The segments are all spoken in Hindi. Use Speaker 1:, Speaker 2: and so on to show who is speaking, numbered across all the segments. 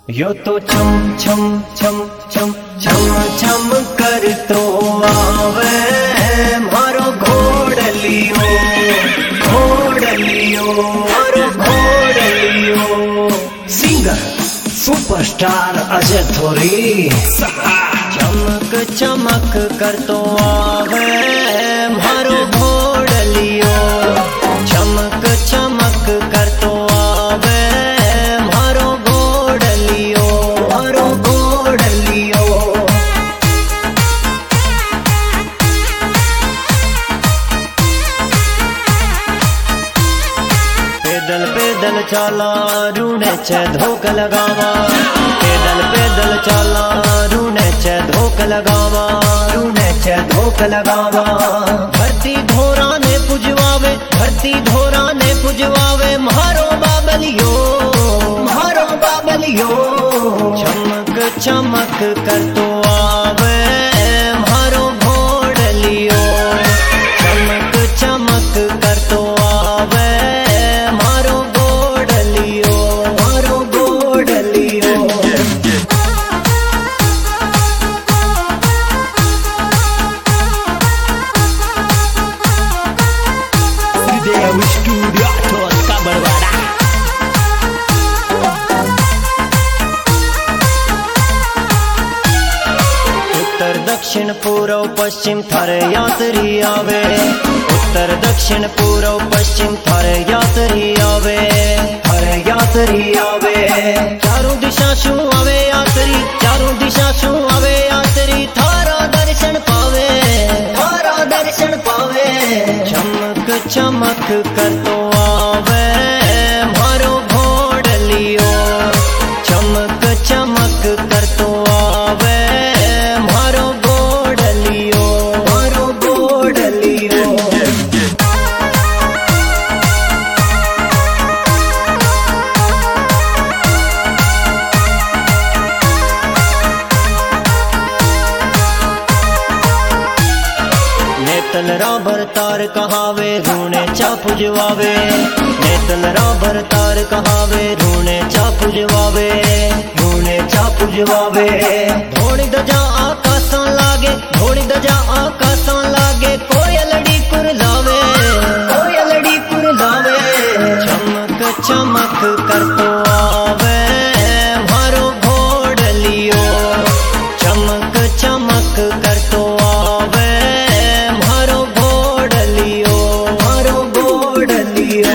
Speaker 1: यो तो छम छम छम छम छम छम कर तो आवे मारो घोड़लियो मारो घोड़लियो। सिंगर सुपरस्टार अजय थोरी चमक चमक कर तो आवे मारो घोड़लियो, चमक चमक कर तो आवे मारो घोड़लियो, मारो घोड़लियो। पैदल पैदल चाला रूने छे धोक लगावा, पैदल पैदल चाला रूने छे धोक लगावा, रूने छे धोक लगावा। धरती धोरा ने पुजवावे, धरती धोरा ने पुजवावे मारो बाबलियो, मारो बाबलियो। चमक चमक कर तो आवे मारो घोड़लियो, चमक चमक कर तो आवे मारो घोड़लियो, मारो घोड़लियो। श्रीदेव स्टूडियो का बड़वाड़ा। उत्तर दक्षिण पूर्व पश्चिम थारे यात्री आवे, उत्तर दक्षिण पूर्व पश्चिम थारे यात्री आवे, थारे यात्री आवे। चारों दिशा शू आवे यात्री, चारों दिशा शू आवे यात्री। थारा दर्शन पावे, थारा दर्शन पावे। चमक चमक कर तो आवे मारो घोड़लियो, चमक चमक कर तो आवे मारो घोड़लियो, मारो घोड़लियो। नेतल राबर तार कहावे रूने चा पुजवावे, नेतल राबर तार कहावे रूने चा पुजवावे, रूने चा पुजवावे। घोड़ी दजा आकाशां लागे, घोड़ी दजा आकाशां लागे। कोयलड़ी कुरलावे, कोयलड़ी कुरलावे। चमक चमक कर तो आवे मारो घोड़लियो, चमक चमक कर तो आवे मारो घोड़लियो, मारो घोड़लियो।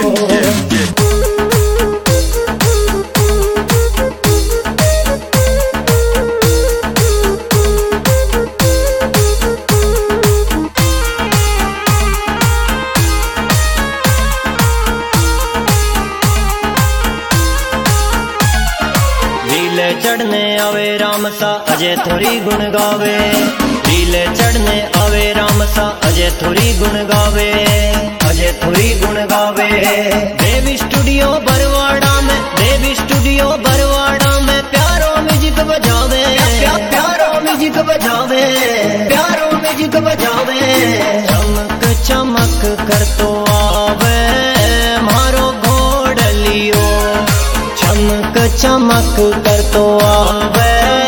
Speaker 1: लीले चढ़ने आवे राम सा अजय थोरी गुण गावे, लीले चढ़ने आवे राम सा अजय थोरी गुण गावे, अजय थोरी गुण गावे। देवी स्टूडियो बरवाड़ा में, देवी स्टूडियो बरवाड़ा में प्यारो म्यूजिक बजावे, प्यारो म्यूजिक बजावे, प्यारो म्यूजिक बजावे। चमक चमक कर तो आवे मारो घोड़लियो, चमक चमक कर तो आवे